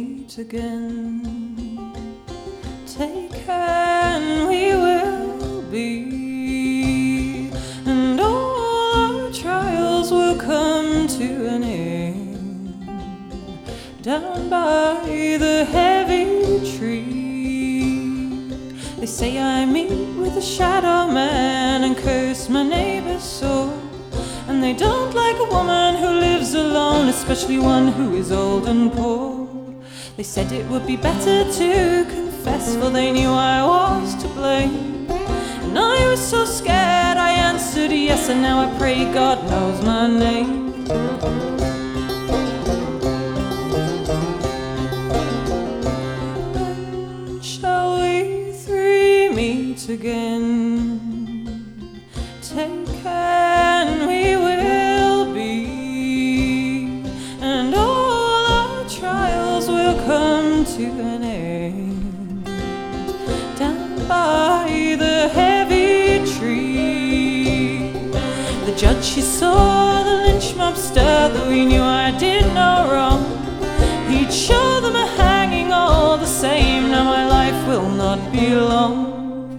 meet again. Taken we will be, and all our trials will come to an end. Down by the heavy tree, they say I meet with the shadow man and curse my neighbor's soul. And they don't like a woman who lives alone, especially one who is old and poor. They said it would be better to confess, for they knew I was to blame. And I was so scared I answered yes, and now I pray God knows my name. When shall we three meet again? Taken we will be, and all our trials will come to an end. Down by the heavy tree, the judge, he saw the lynch mob stir, though he knew I did no wrong. He'd show them a hanging all the same. Now my life will not be long.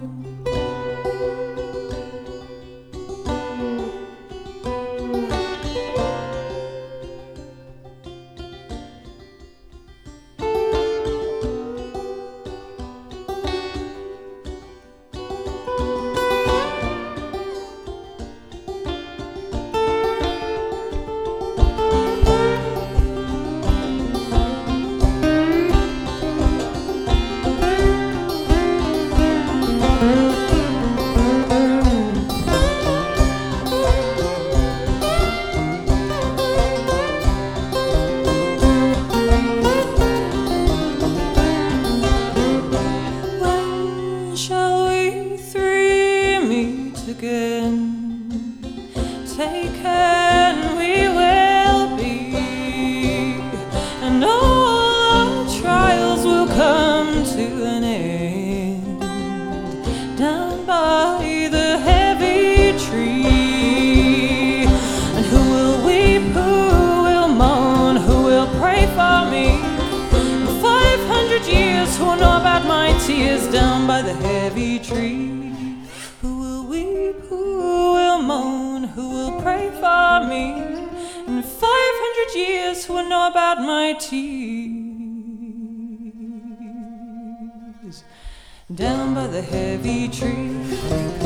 Again, taken we will be, and all our trials will come to an end. Down by the heavy tree, and who will weep, who will moan, who will pray for me? 500 years who will know about my tears down by the heavy tree. Who will pray for me? In 500 years who will know about my tears down by the heavy tree.